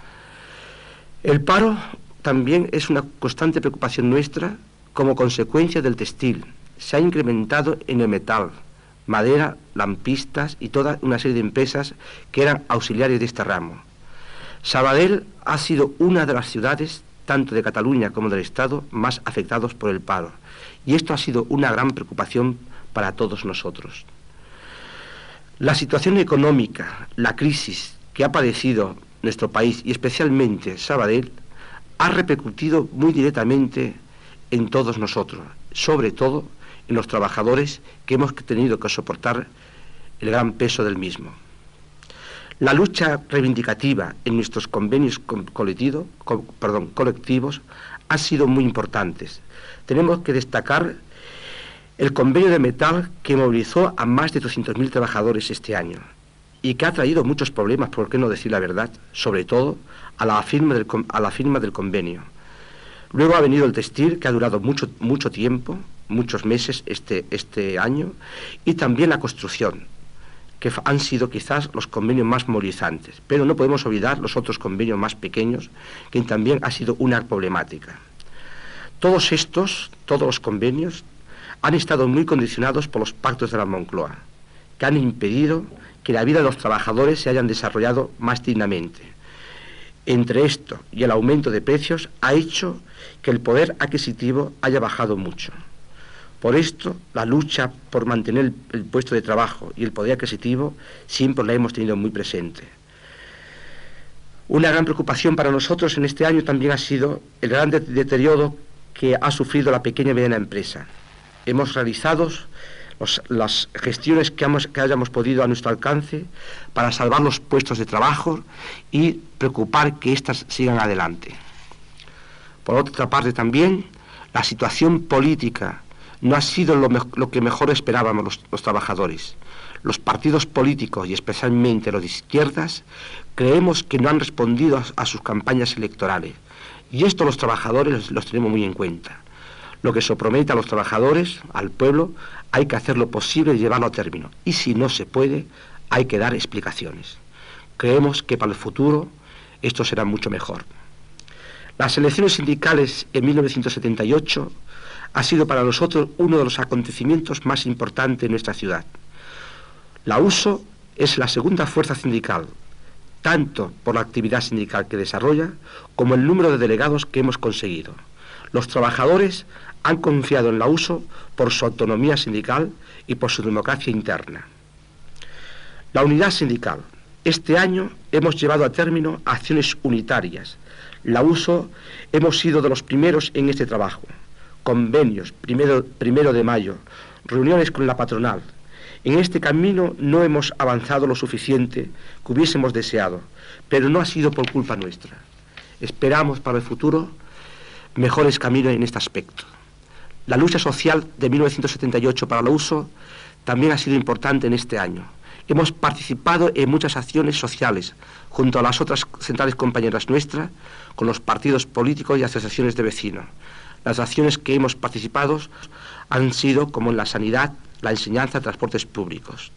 El paro también es una constante preocupación nuestra como consecuencia del textil. Se ha incrementado en el metal, madera, lampistas y toda una serie de empresas que eran auxiliares de este ramo. Sabadell ha sido una de las ciudades, tanto de Cataluña como del Estado, más afectados por el paro. Y esto ha sido una gran preocupación para todos nosotros. La situación económica, la crisis que ha padecido nuestro país y especialmente Sabadell, ha repercutido muy directamente en todos nosotros, sobre todo en los trabajadores que hemos tenido que soportar el gran peso del mismo. La lucha reivindicativa en nuestros convenios colectivo, co, perdón, colectivos ha sido muy importante. Tenemos que destacar el convenio de metal que movilizó a más de doscientos mil trabajadores este año y que ha traído muchos problemas, por qué no decir la verdad, sobre todo a la firma del, a la firma del convenio. Luego ha venido el textil, que ha durado mucho, mucho tiempo, muchos meses este, este año, y también la construcción, que han sido quizás los convenios más movilizantes, pero no podemos olvidar los otros convenios más pequeños, que también ha sido una problemática. Todos estos, todos los convenios, han estado muy condicionados por los pactos de la Moncloa, que han impedido que la vida de los trabajadores se hayan desarrollado más dignamente. Entre esto y el aumento de precios ha hecho que el poder adquisitivo haya bajado mucho. Por esto, la lucha por mantener el puesto de trabajo y el poder adquisitivo siempre la hemos tenido muy presente. Una gran preocupación para nosotros en este año también ha sido el gran deterioro que ha sufrido la pequeña y mediana empresa. Hemos realizado los, las gestiones que, hemos, que hayamos podido a nuestro alcance para salvar los puestos de trabajo y preocupar que éstas sigan adelante. Por otra parte también, la situación política no ha sido lo, lo que mejor esperábamos los, los trabajadores. Los partidos políticos, y especialmente los de izquierdas, creemos que no han respondido a, a sus campañas electorales. Y esto los trabajadores los, los tenemos muy en cuenta. Lo que se promete a los trabajadores, al pueblo, hay que hacer lo posible y llevarlo a término. Y si no se puede, hay que dar explicaciones. Creemos que para el futuro esto será mucho mejor. Las elecciones sindicales en mil novecientos setenta y ocho ha sido para nosotros uno de los acontecimientos más importantes en nuestra ciudad. La U S O es la segunda fuerza sindical, tanto por la actividad sindical que desarrolla, como el número de delegados que hemos conseguido. Los trabajadores han confiado en la U S O por su autonomía sindical y por su democracia interna. La unidad sindical. Este año hemos llevado a término acciones unitarias. La U S O hemos sido de los primeros en este trabajo. Convenios, primero, primero de mayo, reuniones con la patronal. En este camino no hemos avanzado lo suficiente que hubiésemos deseado, pero no ha sido por culpa nuestra. Esperamos para el futuro mejores caminos en este aspecto. La lucha social de mil novecientos setenta y ocho para la U S O también ha sido importante en este año. Hemos participado en muchas acciones sociales, junto a las otras centrales compañeras nuestras, con los partidos políticos y asociaciones de vecinos. Las acciones que hemos participado han sido como en la sanidad, la enseñanza, transportes públicos.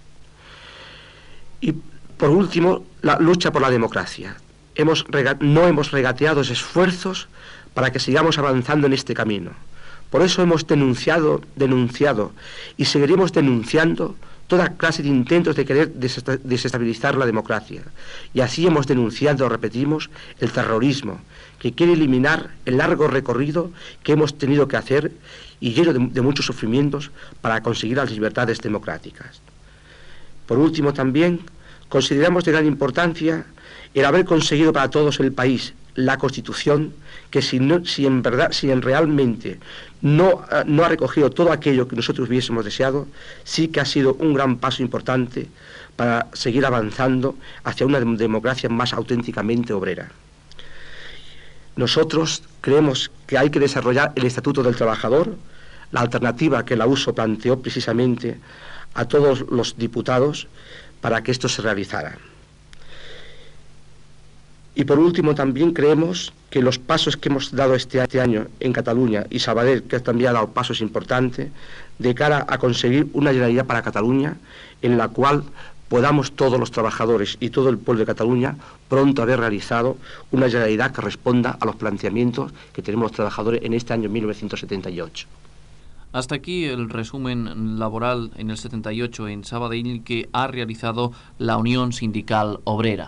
Y por último, la lucha por la democracia. Hemos no hemos regateado esfuerzos para que sigamos avanzando en este camino. Por eso hemos denunciado, denunciado y seguiremos denunciando toda clase de intentos de querer desestabilizar la democracia. Y así hemos denunciado, repetimos, el terrorismo, que quiere eliminar el largo recorrido que hemos tenido que hacer y lleno de, de muchos sufrimientos para conseguir las libertades democráticas. Por último, también consideramos de gran importancia el haber conseguido para todos el país la Constitución, que si, no, si en verdad, si en realmente no, no ha recogido todo aquello que nosotros hubiésemos deseado, sí que ha sido un gran paso importante para seguir avanzando hacia una democracia más auténticamente obrera. Nosotros creemos que hay que desarrollar el Estatuto del Trabajador, la alternativa que la U S O planteó precisamente a todos los diputados para que esto se realizara. Y por último también creemos que los pasos que hemos dado este año en Cataluña y Sabadell, que también ha dado pasos importantes, de cara a conseguir una Generalitat para Cataluña, en la cual podamos todos los trabajadores y todo el pueblo de Cataluña pronto haber realizado una Generalitat que responda a los planteamientos que tenemos los trabajadores en este año mil novecientos setenta y ocho. Hasta aquí el resumen laboral en el setenta y ocho en Sabadell que ha realizado la Unión Sindical Obrera.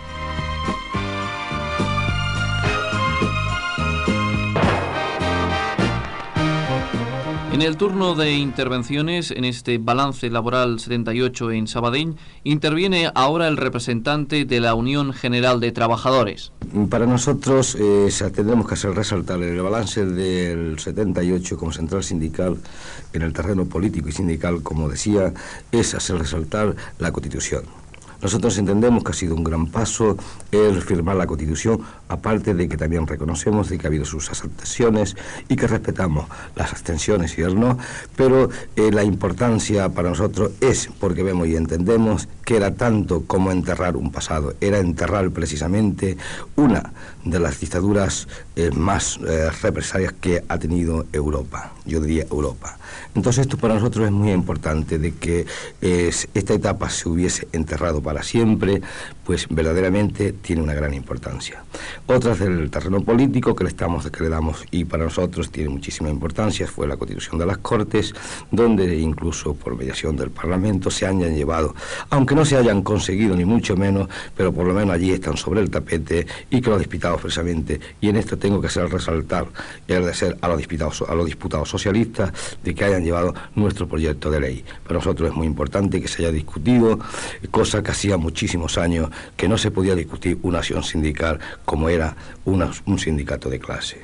En el turno de intervenciones en este balance laboral setenta y ocho en Sabadell, interviene ahora el representante de la Unión General de Trabajadores. Para nosotros eh, tendremos que hacer resaltar el balance del setenta y ocho como central sindical en el terreno político y sindical, como decía, es hacer resaltar la Constitución. Nosotros entendemos que ha sido un gran paso el firmar la Constitución, aparte de que también reconocemos de que ha habido sus aceptaciones y que respetamos las abstenciones y el no, pero eh, la importancia para nosotros es porque vemos y entendemos que era tanto como enterrar un pasado, era enterrar precisamente una de las dictaduras eh, más eh, represalias que ha tenido Europa, yo diría Europa. Entonces esto para nosotros es muy importante, de que eh, esta etapa se hubiese enterrado para siempre, pues verdaderamente tiene una gran importancia. Otras del terreno político que le, estamos, que le damos, y para nosotros tiene muchísima importancia, fue la Constitución de las Cortes, donde incluso por mediación del Parlamento se hayan llevado, aunque no se hayan conseguido ni mucho menos, pero por lo menos allí están sobre el tapete, y que los diputados precisamente, y en esto tengo que hacer resaltar y agradecer a los diputados, a los diputados socialistas de que hayan llevado nuestro proyecto de ley. Para nosotros es muy importante que se haya discutido, cosa que hacía muchísimos años que no se podía discutir una acción sindical como era una, un sindicato de clase.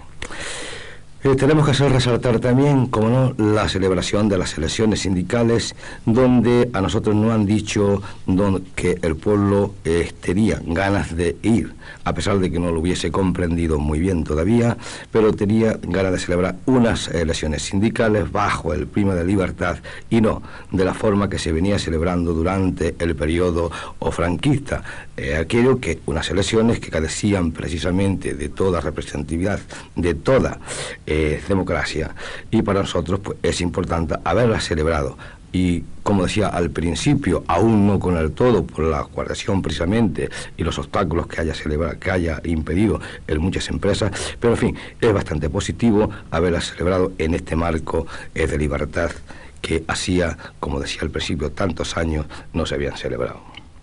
Eh, tenemos que hacer resaltar también, como no, la celebración de las elecciones sindicales, donde a nosotros nos han dicho donde, que el pueblo eh, tenía ganas de ir, a pesar de que no lo hubiese comprendido muy bien todavía, pero tenía ganas de celebrar unas elecciones sindicales bajo el clima de libertad y no de la forma que se venía celebrando durante el periodo o franquista, eh, aquello que unas elecciones que carecían precisamente de toda representatividad, de toda eh, democracia, y para nosotros pues, es importante haberlas celebrado. Y como decía al principio, aún no con el todo, por la coartación precisamente y los obstáculos que haya, celebra, que haya impedido en muchas empresas, pero en fin, es bastante positivo haberla celebrado en este marco eh, de libertad que hacía, como decía al principio, tantos años no se habían celebrado.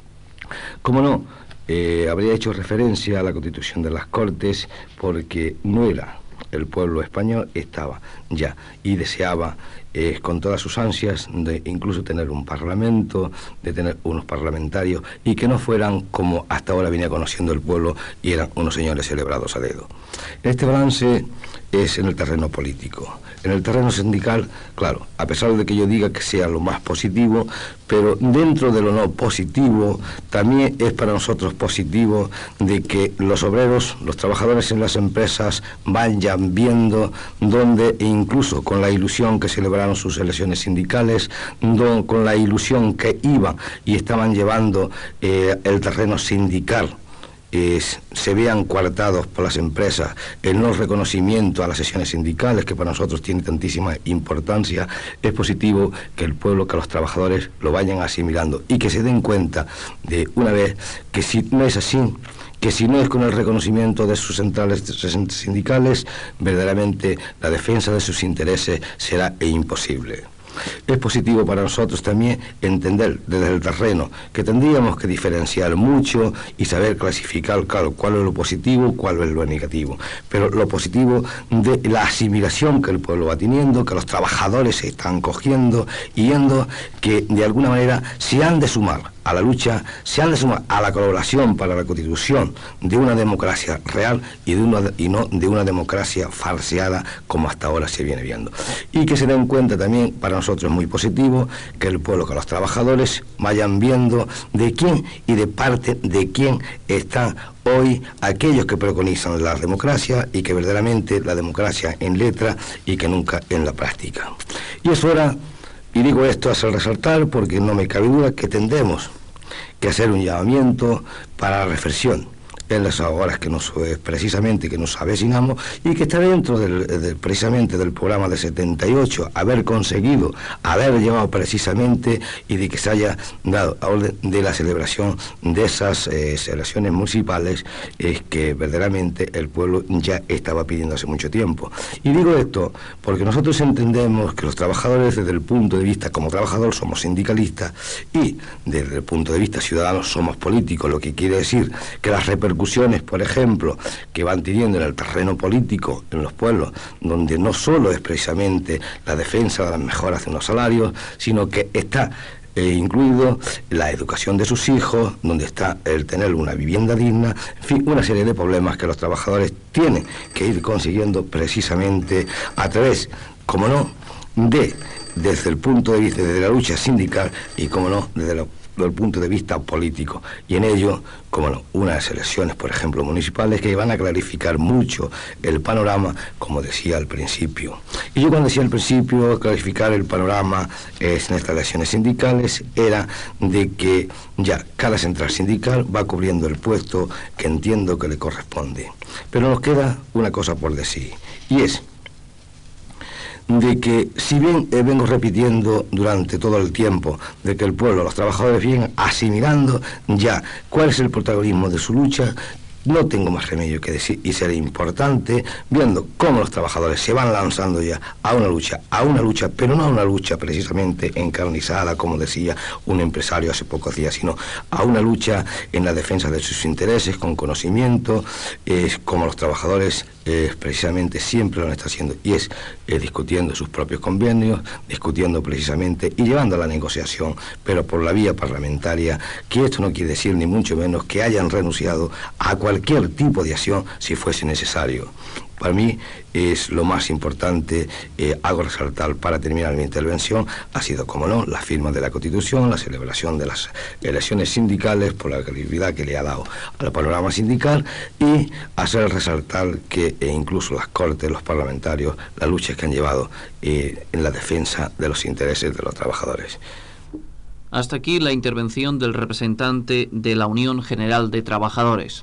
Como no, eh, habría hecho referencia a la Constitución de las Cortes porque no era el pueblo español, estaba ya y deseaba eh, con todas sus ansias de incluso tener un parlamento, de tener unos parlamentarios y que no fueran como hasta ahora venía conociendo el pueblo y eran unos señores celebrados a dedo. Este balance es en el terreno político. En el terreno sindical, claro, a pesar de que yo diga que sea lo más positivo, pero dentro de lo no positivo, también es para nosotros positivo de que los obreros, los trabajadores en las empresas vayan viendo donde, e incluso con la ilusión que celebraron sus elecciones sindicales, don, con la ilusión que iban y estaban llevando eh, el terreno sindical, Eh, se vean coartados por las empresas el no reconocimiento a las sesiones sindicales, que para nosotros tiene tantísima importancia. Es positivo que el pueblo, que los trabajadores lo vayan asimilando y que se den cuenta de una vez que si no es así, que si no es con el reconocimiento de sus centrales sindicales, verdaderamente la defensa de sus intereses será imposible. Es positivo para nosotros también entender desde el terreno que tendríamos que diferenciar mucho y saber clasificar, claro, cuál es lo positivo, cuál es lo negativo. Pero lo positivo de la asimilación que el pueblo va teniendo, que los trabajadores se están cogiendo y viendo que de alguna manera se han de sumar a la lucha, se han de sumar a la colaboración para la constitución de una democracia real y, de una, y no de una democracia falseada como hasta ahora se viene viendo. Y que se den cuenta también, para nosotros es muy positivo, que el pueblo, que los trabajadores vayan viendo de quién y de parte de quién están hoy aquellos que preconizan la democracia y que verdaderamente la democracia en letra y que nunca en la práctica. Y eso era... Y digo esto hace resaltar porque no me cabe duda que tendremos que hacer un llamamiento para la reflexión en las horas que nos eh, precisamente que nos avecinamos y que está dentro del, del, precisamente del programa de setenta y ocho, haber conseguido, haber llevado precisamente y de que se haya dado a orden de la celebración de esas eh, celebraciones municipales es que verdaderamente el pueblo ya estaba pidiendo hace mucho tiempo. Y digo esto porque nosotros entendemos que los trabajadores desde el punto de vista como trabajador somos sindicalistas y desde el punto de vista ciudadano somos políticos, lo que quiere decir que las repercusiones, por ejemplo, que van teniendo en el terreno político en los pueblos, donde no solo es precisamente la defensa de las mejoras de unos salarios, sino que está eh, incluido la educación de sus hijos, donde está el tener una vivienda digna, en fin, una serie de problemas que los trabajadores tienen que ir consiguiendo precisamente a través, como no, de, desde el punto de vista de la lucha sindical y, como no, desde la del punto de vista político, y en ello, como no, unas elecciones, por ejemplo, municipales que van a clarificar mucho el panorama, como decía al principio. Y yo cuando decía al principio, clarificar el panorama es en estas elecciones sindicales, era de que ya cada central sindical va cubriendo el puesto que entiendo que le corresponde. Pero nos queda una cosa por decir, y es de que, si bien eh, vengo repitiendo durante todo el tiempo de que el pueblo, los trabajadores vienen asimilando ya cuál es el protagonismo de su lucha, no tengo más remedio que decir, y será importante, viendo cómo los trabajadores se van lanzando ya a una lucha, a una lucha, pero no a una lucha precisamente encarnizada, como decía un empresario hace pocos días, sino a una lucha en la defensa de sus intereses, con conocimiento, eh, como los trabajadores eh, precisamente siempre lo están haciendo, y es eh, discutiendo sus propios convenios, discutiendo precisamente y llevando a la negociación, pero por la vía parlamentaria, que esto no quiere decir ni mucho menos que hayan renunciado a cualquier tipo de acción si fuese necesario. Para mí es lo más importante, eh, hago resaltar para terminar mi intervención, ha sido, como no, la firma de la Constitución, la celebración de las elecciones sindicales por la credibilidad que le ha dado al panorama sindical y hacer resaltar que eh, incluso las Cortes, los parlamentarios, las luchas que han llevado eh, en la defensa de los intereses de los trabajadores. Hasta aquí la intervención del representante de la Unión General de Trabajadores.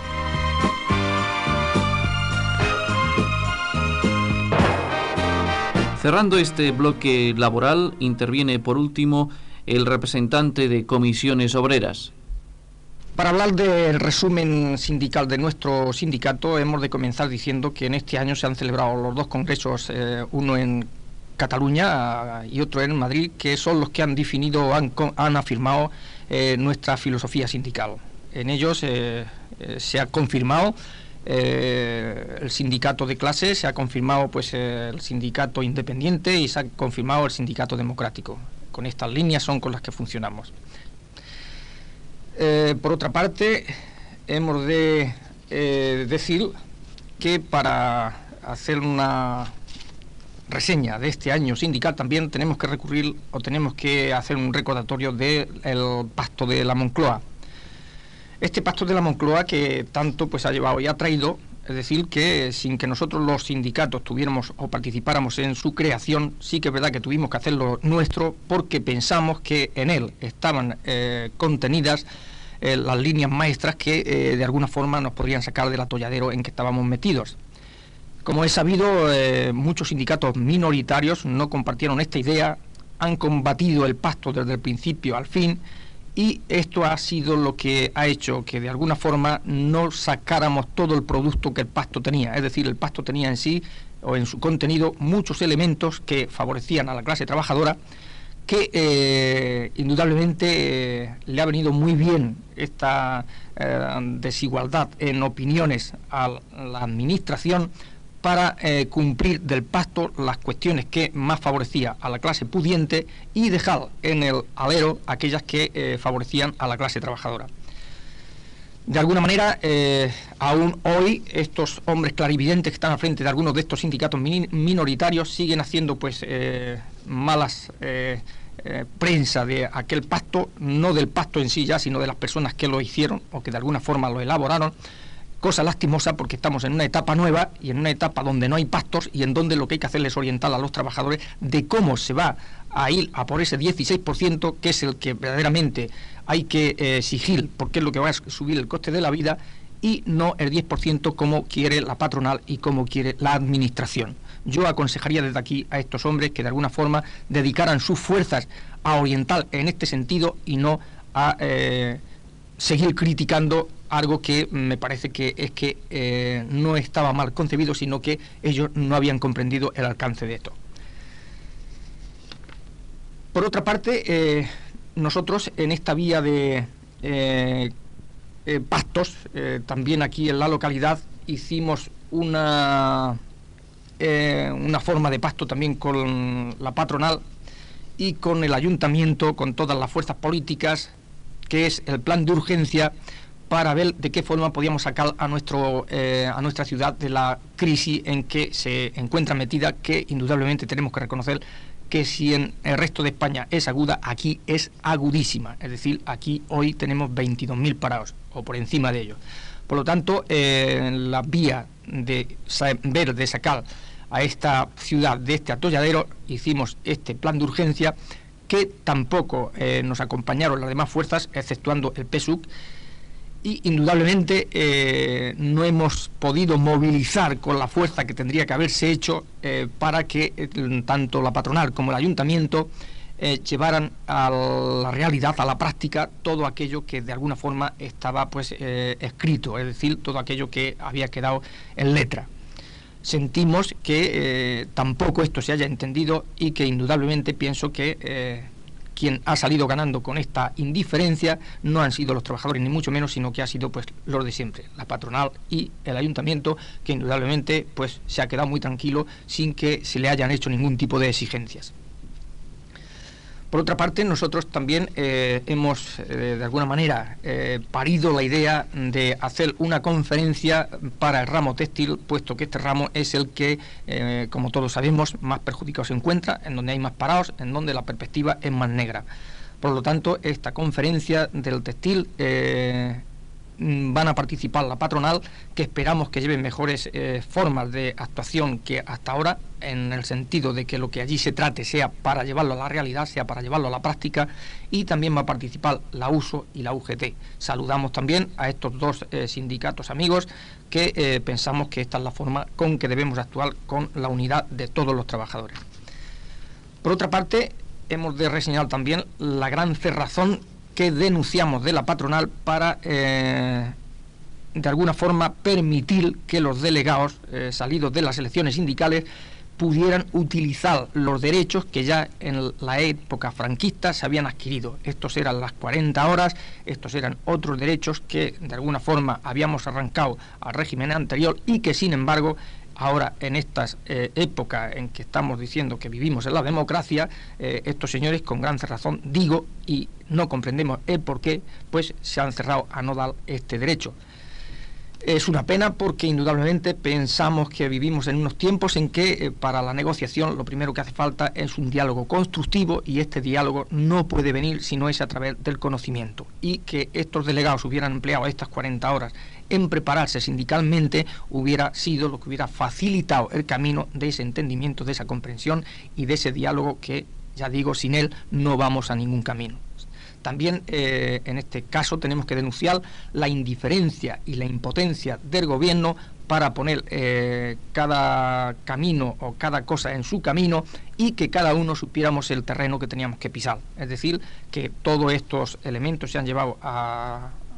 Cerrando este bloque laboral, interviene por último el representante de Comisiones Obreras. Para hablar del resumen sindical de nuestro sindicato, hemos de comenzar diciendo que en este año se han celebrado los dos congresos, eh, uno en Cataluña y otro en Madrid, que son los que han definido, han, han afirmado eh, nuestra filosofía sindical. En ellos eh, eh, se ha confirmado Eh, el sindicato de clase, se ha confirmado pues eh, el sindicato independiente y se ha confirmado el sindicato democrático. Con estas líneas son con las que funcionamos. Eh, por otra parte, hemos de eh, decir que para hacer una reseña de este año sindical también tenemos que recurrir o tenemos que hacer un recordatorio del Pacto de la Moncloa. Este Pacto de la Moncloa que tanto pues ha llevado y ha traído, es decir, que sin que nosotros los sindicatos tuviéramos o participáramos en su creación, sí que es verdad que tuvimos que hacerlo nuestro porque pensamos que en él estaban eh, contenidas eh, las líneas maestras que eh, de alguna forma nos podrían sacar del atolladero en que estábamos metidos. Como es sabido, eh, muchos sindicatos minoritarios no compartieron esta idea, han combatido el pacto desde el principio al fin, y esto ha sido lo que ha hecho que de alguna forma no sacáramos todo el producto que el pacto tenía. Es decir, el pacto tenía en sí o en su contenido muchos elementos que favorecían a la clase trabajadora, que eh, indudablemente eh, le ha venido muy bien esta eh, desigualdad en opiniones a la administración para eh, cumplir del pacto las cuestiones que más favorecía a la clase pudiente y dejar en el alero aquellas que eh, favorecían a la clase trabajadora. De alguna manera, eh, aún hoy, estos hombres clarividentes que están al frente de algunos de estos sindicatos min minoritarios siguen haciendo pues eh, malas eh, eh, prensa de aquel pacto, no del pacto en sí ya, sino de las personas que lo hicieron o que de alguna forma lo elaboraron. Cosa lastimosa, porque estamos en una etapa nueva y en una etapa donde no hay pactos y en donde lo que hay que hacer es orientar a los trabajadores de cómo se va a ir a por ese dieciséis por ciento, que es el que verdaderamente hay que eh, exigir, porque es lo que va a subir el coste de la vida, y no el diez por ciento como quiere la patronal y como quiere la administración. Yo aconsejaría desde aquí a estos hombres que de alguna forma dedicaran sus fuerzas a orientar en este sentido y no a eh, seguir criticando algo que me parece que es que eh, no estaba mal concebido, sino que ellos no habían comprendido el alcance de esto. Por otra parte, eh, nosotros en esta vía de eh, eh, pactos, eh, también aquí en la localidad hicimos una, eh, una forma de pacto también con la patronal y con el ayuntamiento, con todas las fuerzas políticas, que es el plan de urgencia para ver de qué forma podíamos sacar a, nuestro, eh, a nuestra ciudad de la crisis en que se encuentra metida, que indudablemente tenemos que reconocer que si en el resto de España es aguda, aquí es agudísima. Es decir, aquí hoy tenemos veintidós mil parados, o por encima de ellos. Por lo tanto, eh, la vía de saber, de sacar a esta ciudad de este atolladero, hicimos este plan de urgencia, que tampoco eh, nos acompañaron las demás fuerzas, exceptuando el P S U C, y indudablemente eh, no hemos podido movilizar con la fuerza que tendría que haberse hecho eh, para que eh, tanto la patronal como el ayuntamiento eh, llevaran a la realidad, a la práctica, todo aquello que de alguna forma estaba pues eh, escrito, es decir, todo aquello que había quedado en letra. Sentimos que eh, tampoco esto se haya entendido y que indudablemente pienso que eh, quien ha salido ganando con esta indiferencia no han sido los trabajadores ni mucho menos, sino que ha sido pues los de siempre, la patronal y el ayuntamiento, que indudablemente pues se ha quedado muy tranquilo sin que se le hayan hecho ningún tipo de exigencias. Por otra parte, nosotros también eh, hemos, eh, de alguna manera, eh, parido la idea de hacer una conferencia para el ramo textil, puesto que este ramo es el que, eh, como todos sabemos, más perjudicado se encuentra, en donde hay más parados, en donde la perspectiva es más negra. Por lo tanto, esta conferencia del textil eh, van a participar la patronal, que esperamos que lleven mejores eh, formas de actuación que hasta ahora, en el sentido de que lo que allí se trate sea para llevarlo a la realidad, sea para llevarlo a la práctica, y también va a participar la U S O y la U G T. Saludamos también a estos dos eh, sindicatos amigos, que eh, pensamos que esta es la forma con que debemos actuar con la unidad de todos los trabajadores. Por otra parte, hemos de reseñar también la gran cerrazón que denunciamos de la patronal para eh, de alguna forma permitir que los delegados eh, salidos de las elecciones sindicales pudieran utilizar los derechos que ya en la época franquista se habían adquirido. Estos eran las cuarenta horas, estos eran otros derechos que de alguna forma habíamos arrancado al régimen anterior y que sin embargo ahora en estas eh, épocas en que estamos diciendo que vivimos en la democracia, eh, estos señores con gran razón, digo, y no comprendemos el por qué, pues se han cerrado a no dar este derecho. Es una pena porque indudablemente pensamos que vivimos en unos tiempos en que eh, para la negociación lo primero que hace falta es un diálogo constructivo, y este diálogo no puede venir si no es a través del conocimiento, y que estos delegados hubieran empleado estas cuarenta horas en prepararse sindicalmente hubiera sido lo que hubiera facilitado el camino de ese entendimiento, de esa comprensión y de ese diálogo que, ya digo, sin él no vamos a ningún camino. También eh, en este caso tenemos que denunciar la indiferencia y la impotencia del gobierno para poner eh, cada camino o cada cosa en su camino, y que cada uno supiéramos el terreno que teníamos que pisar. Es decir, que todos estos elementos se han llevado a,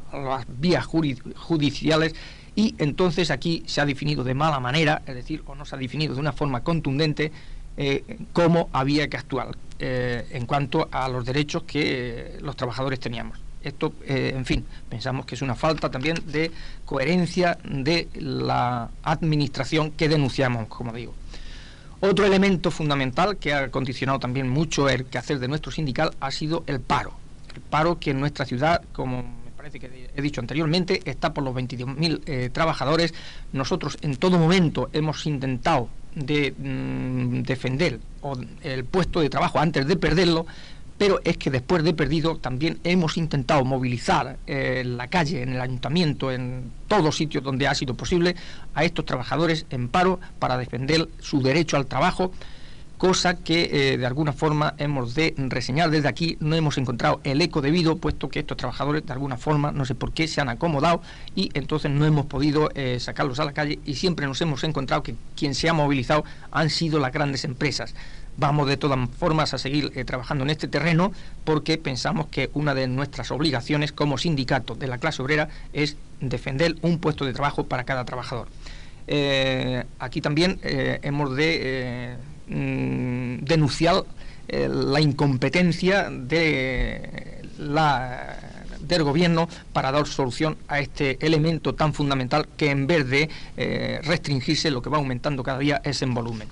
las vías judiciales, y entonces aquí se ha definido de mala manera, es decir, o no se ha definido de una forma contundente eh, cómo había que actuar eh, en cuanto a los derechos que eh, los trabajadores teníamos. Esto, eh, en fin, pensamos que es una falta también de coherencia de la administración que denunciamos, como digo. Otro elemento fundamental que ha condicionado también mucho el quehacer de nuestro sindical ha sido el paro. El paro que en nuestra ciudad, como me parece que he dicho anteriormente, está por los veintidós mil eh, trabajadores. Nosotros en todo momento hemos intentado de mm, defender o, el puesto de trabajo antes de perderlo, pero es que después de perdido también hemos intentado movilizar eh, en la calle, en el ayuntamiento, en todos sitios donde ha sido posible, a estos trabajadores en paro para defender su derecho al trabajo, cosa que eh, de alguna forma hemos de reseñar desde aquí. No hemos encontrado el eco debido, puesto que estos trabajadores de alguna forma, no sé por qué, se han acomodado y entonces no hemos podido eh, sacarlos a la calle, y siempre nos hemos encontrado que quien se ha movilizado han sido las grandes empresas. Vamos de todas formas a seguir eh, trabajando en este terreno, porque pensamos que una de nuestras obligaciones como sindicato de la clase obrera es defender un puesto de trabajo para cada trabajador. Eh, aquí también eh, hemos de eh, mm, denunciar eh, la incompetencia de la, del gobierno para dar solución a este elemento tan fundamental, que en vez de eh, restringirse, lo que va aumentando cada día es en volumen.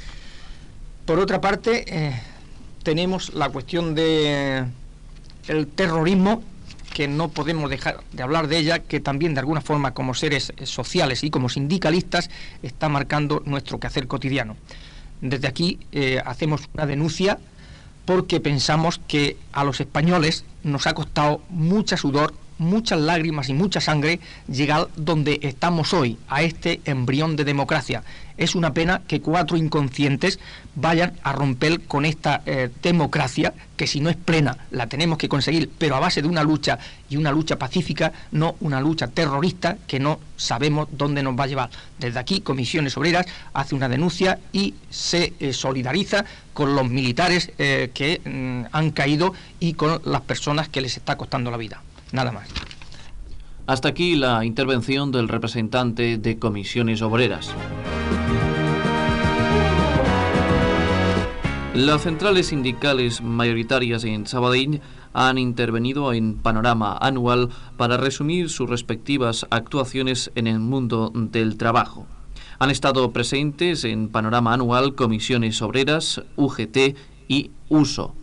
Por otra parte, eh, tenemos la cuestión de el terrorismo, que no podemos dejar de hablar de ella, que también de alguna forma como seres sociales y como sindicalistas está marcando nuestro quehacer cotidiano. Desde aquí eh, hacemos una denuncia, porque pensamos que a los españoles nos ha costado mucha sudor, muchas lágrimas y mucha sangre llegar donde estamos hoy, a este embrión de democracia. Es una pena que cuatro inconscientes vayan a romper con esta eh, democracia, que si no es plena la tenemos que conseguir, pero a base de una lucha, y una lucha pacífica, no una lucha terrorista que no sabemos dónde nos va a llevar. Desde aquí, Comisiones Obreras hace una denuncia y se eh, solidariza con los militares eh, que mm, han caído y con las personas que les está costando la vida. Nada más. Hasta aquí la intervención del representante de Comisiones Obreras. Las centrales sindicales mayoritarias en Sabadell han intervenido en Panorama Anual para resumir sus respectivas actuaciones en el mundo del trabajo. Han estado presentes en Panorama Anual Comisiones Obreras, U G T y U S O.